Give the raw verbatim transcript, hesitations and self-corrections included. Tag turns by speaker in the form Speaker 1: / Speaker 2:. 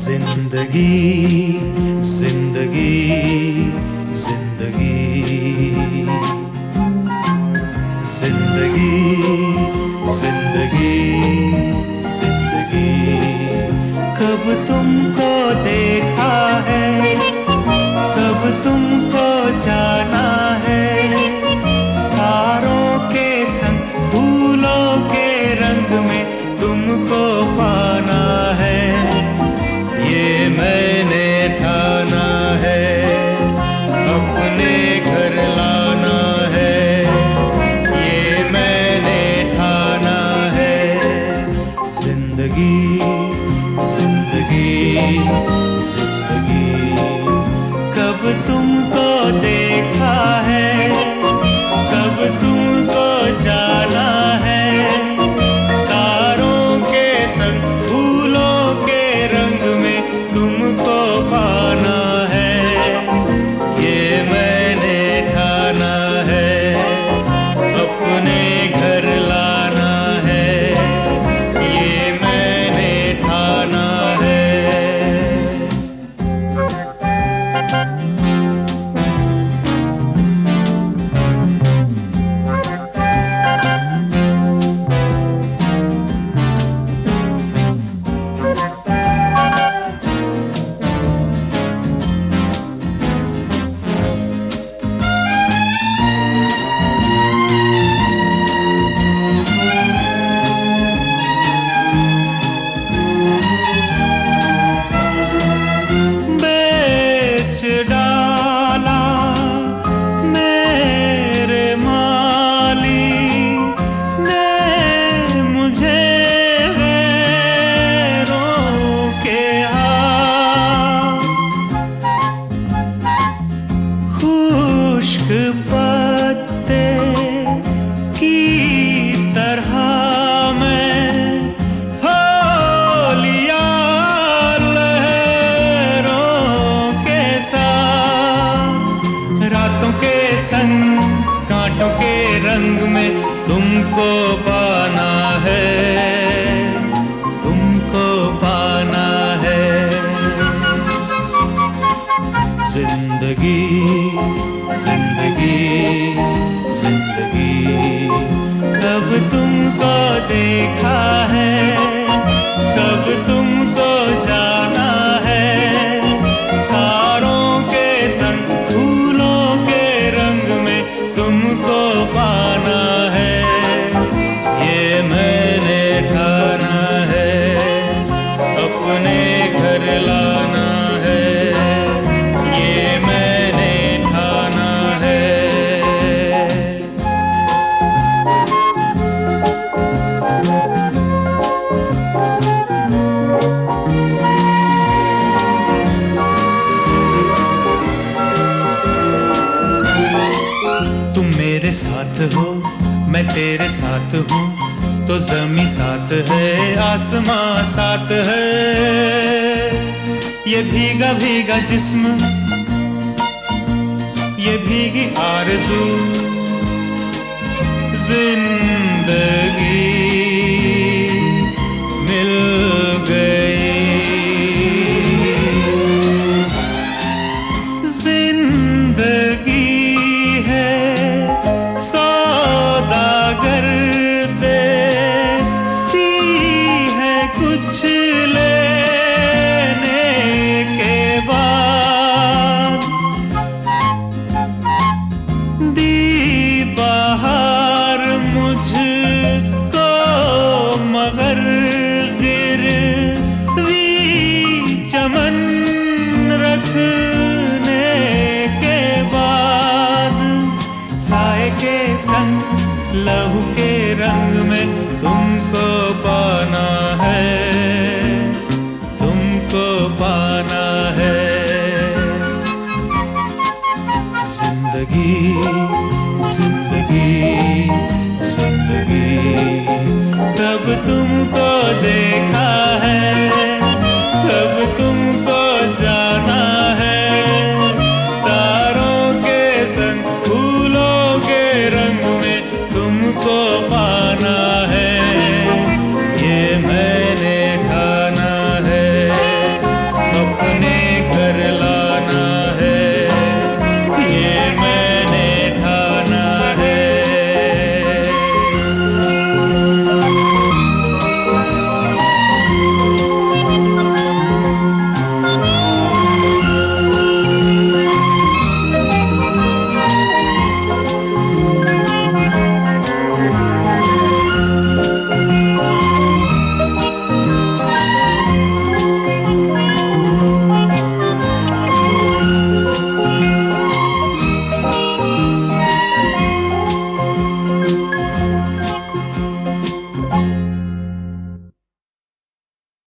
Speaker 1: जिंदगी जिंदगी जिंदगी जिंदगी जिंदगी जिंदगी कब तुमको देखा है, कब तुमको जाना है। तारों के संग फूलों के रंग में तुमको पाना है। ये मैंने ठाना है, अपने घर लाना है। ये मैंने ठाना है। जिंदगी जिंदगी जिंदगी कब तुमको देखा है, कब तुमको जाना है। तारों के संग फूलों के रंग में तुमको पाना है। ये मैंने ठाना है, अपने घर लाना है। ये मैंने ठाना है। डाला मेरे माली ने मुझे गैरों के हाथ। खुश्क पत्ते की तरह मैं हो लिया रातों के संग कांटों के रंग में तुमको पाना है, तुमको पाना है। जिंदगी जिंदगी जिंदगी कब तुमको देखा है, कब तुमको जाना है। तारों के संग फूलों के रंग में तुमको पाना है। ये मैंने ठाना है, अपने घर लाना है। ये मैंने ठाना है। तुम मेरे साथ हो, मैं तेरे साथ हूँ, तो ज़मीं साथ है, आसमां साथ है। ये भीगा भीगा जिस्म, ये भीगी आरज़ू, जिंदगी मिल गई। जिंदगी कुछ लेने के बाद दी बहार मुझको, मगर गिरवी चमन रखने के बाद साए के संग लहू के रंग में तुम